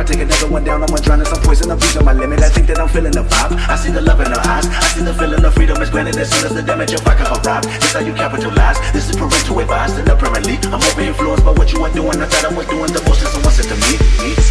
take another one down, I'm drowning some poison, I'm reaching my limit. I think that I'm feeling the vibe. I see the love in her eyes, I see the feeling of freedom is granted as soon as the damage of vodka arrived. This how you capitalize, this is parental advice. And apparently, I'm over influenced by what you are doing. I thought I was doing the most, and someone said to me.